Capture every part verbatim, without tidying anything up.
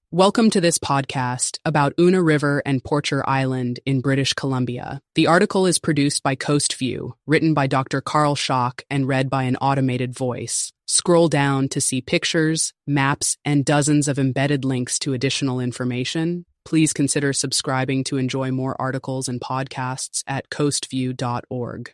Welcome to this podcast about Una River and Porcher Island in British Columbia. The article is produced by Coast View, written by Doctor Carl Schock and read by an automated voice. Scroll down to see pictures, maps, and dozens of embedded links to additional information. Please consider subscribing to enjoy more articles and podcasts at coast view dot org.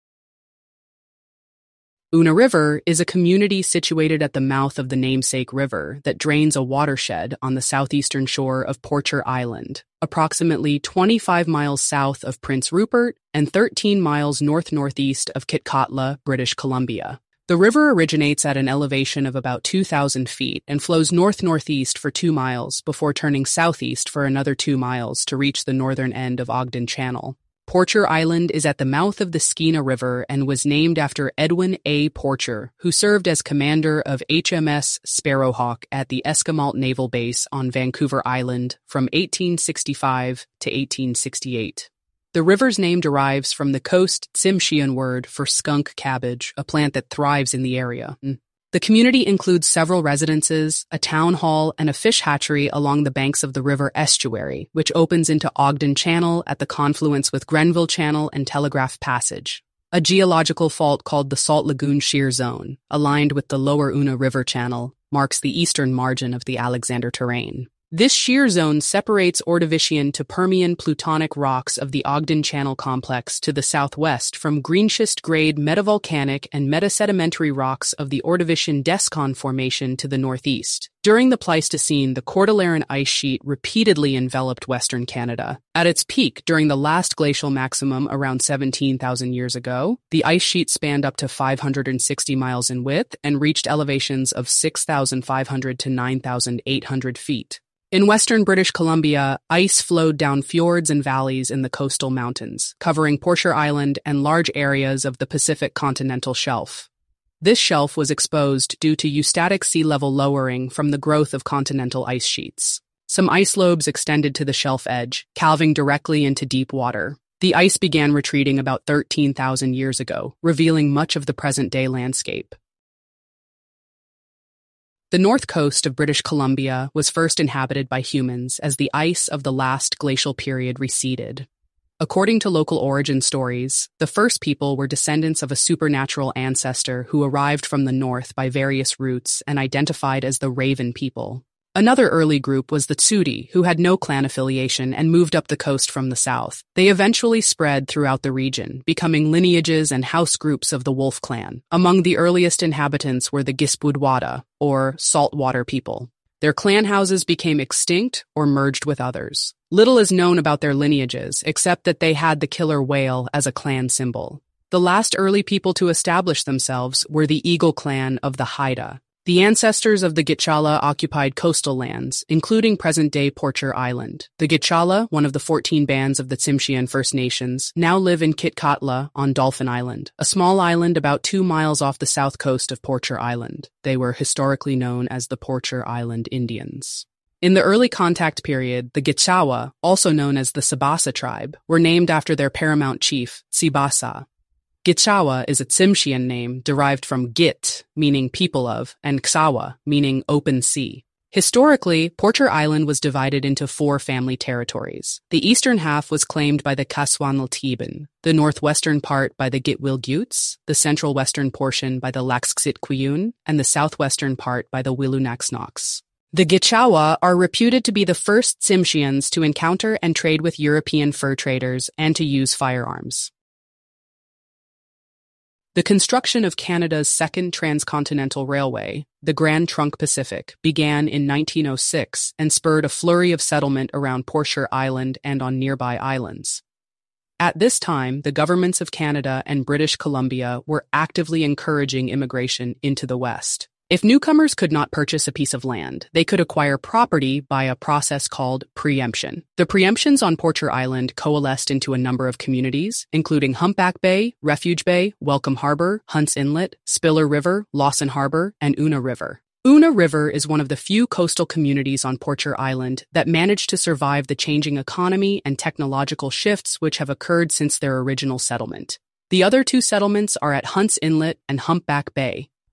Una River is a community situated at the mouth of the namesake river that drains a watershed on the southeastern shore of Porcher Island, approximately twenty-five miles south of Prince Rupert and thirteen miles north-northeast of Kitkatla, British Columbia. The river originates at an elevation of about two thousand feet and flows north-northeast for two miles before turning southeast for another two miles to reach the northern end of Ogden Channel. Porcher Island is at the mouth of the Skeena River and was named after Edwin A. Porcher, who served as commander of H M S Sparrowhawk at the Esquimalt Naval Base on Vancouver Island from eighteen sixty-five to eighteen sixty-eight. The river's name derives from the Coast Tsimshian word for skunk cabbage, a plant that thrives in the area. The community includes several residences, a town hall, and a fish hatchery along the banks of the river estuary, which opens into Ogden Channel at the confluence with Grenville Channel and Telegraph Passage. A geological fault called the Salt Lagoon Shear Zone, aligned with the lower Una River Channel, marks the eastern margin of the Alexander Terrane. This shear zone separates Ordovician to Permian plutonic rocks of the Ogden Channel complex to the southwest from greenschist-grade metavolcanic and metasedimentary rocks of the Ordovician Descon Formation to the northeast. During the Pleistocene, the Cordilleran ice sheet repeatedly enveloped western Canada. At its peak, during the last glacial maximum around seventeen thousand years ago, the ice sheet spanned up to five hundred sixty miles in width and reached elevations of six thousand five hundred to nine thousand eight hundred feet. In western British Columbia, ice flowed down fjords and valleys in the coastal mountains, covering Porcher Island and large areas of the Pacific continental shelf. This shelf was exposed due to eustatic sea level lowering from the growth of continental ice sheets. Some ice lobes extended to the shelf edge, calving directly into deep water. The ice began retreating about thirteen thousand years ago, revealing much of the present-day landscape. The north coast of British Columbia was first inhabited by humans as the ice of the last glacial period receded. According to local origin stories, the first people were descendants of a supernatural ancestor who arrived from the north by various routes and identified as the Raven people. Another early group was the Tsuti, who had no clan affiliation and moved up the coast from the south. They eventually spread throughout the region, becoming lineages and house groups of the Wolf clan. Among the earliest inhabitants were the Gisbudwada, or saltwater people. Their clan houses became extinct or merged with others. Little is known about their lineages, except that they had the killer whale as a clan symbol. The last early people to establish themselves were the Eagle clan of the Haida. The ancestors of the Gitxaala occupied coastal lands, including present-day Porcher Island. The Gitxaala, one of the fourteen bands of the Tsimshian First Nations, now live in Kitkatla on Dolphin Island, a small island about two miles off the south coast of Porcher Island. They were historically known as the Porcher Island Indians. In the early contact period, the Gitxaala, also known as the Sabasa tribe, were named after their paramount chief, Tsibasa. Gitxaala is a Tsimshian name derived from Git, meaning people of, and Xawa, meaning open sea. Historically, Porcher Island was divided into four family territories. The eastern half was claimed by the Kaswanltiban, the northwestern part by the Gitwilgutes, the central western portion by the Laxxitquiyun, and the southwestern part by the Wilunaxnox. The Gitxaala are reputed to be the first Tsimshians to encounter and trade with European fur traders and to use firearms. The construction of Canada's second transcontinental railway, the Grand Trunk Pacific, began in nineteen oh six and spurred a flurry of settlement around Porcher Island and on nearby islands. At this time, the governments of Canada and British Columbia were actively encouraging immigration into the West. If newcomers could not purchase a piece of land, they could acquire property by a process called preemption. The preemptions on Porcher Island coalesced into a number of communities, including Humpback Bay, Refuge Bay, Welcome Harbor, Hunts Inlet, Spiller River, Lawson Harbor, and Una River. Una River is one of the few coastal communities on Porcher Island that managed to survive the changing economy and technological shifts which have occurred since their original settlement. The other two settlements are at Hunts Inlet and Humpback Bay.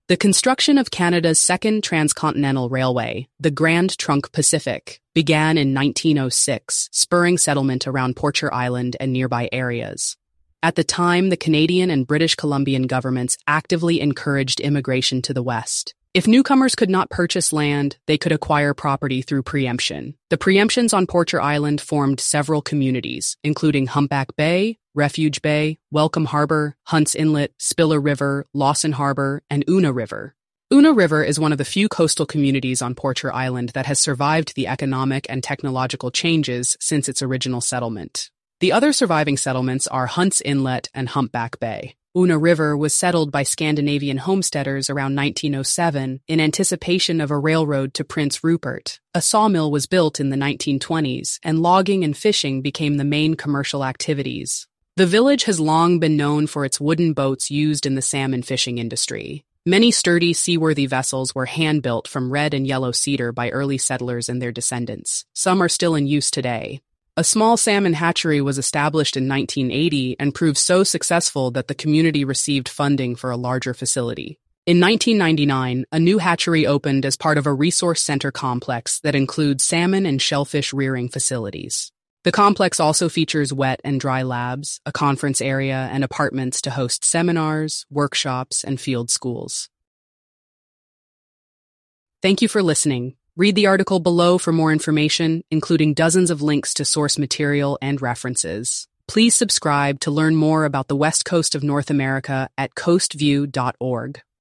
The construction of Canada's second transcontinental railway, the Grand Trunk Pacific, began in nineteen oh six, spurring settlement around Porcher Island and nearby areas. At the time, the Canadian and British Columbian governments actively encouraged immigration to the West. If newcomers could not purchase land, they could acquire property through preemption. The preemptions on Porcher Island formed several communities, including Humpback Bay, Refuge Bay, Welcome Harbor, Hunts Inlet, Spiller River, Lawson Harbor, and Una River. Una River is one of the few coastal communities on Porcher Island that has survived the economic and technological changes since its original settlement. The other surviving settlements are Hunts Inlet and Humpback Bay. Una River was settled by Scandinavian homesteaders around nineteen oh seven in anticipation of a railroad to Prince Rupert. A sawmill was built in the nineteen twenties, and logging and fishing became the main commercial activities. The village has long been known for its wooden boats used in the salmon fishing industry. Many sturdy, seaworthy vessels were hand-built from red and yellow cedar by early settlers and their descendants. Some are still in use today. A small salmon hatchery was established in nineteen eighty and proved so successful that the community received funding for a larger facility. In nineteen ninety-nine, a new hatchery opened as part of a resource center complex that includes salmon and shellfish rearing facilities. The complex also features wet and dry labs, a conference area, and apartments to host seminars, workshops, and field schools. Thank you for listening. Read the article below for more information, including dozens of links to source material and references. Please subscribe to learn more about the West Coast of North America at coastview dot org.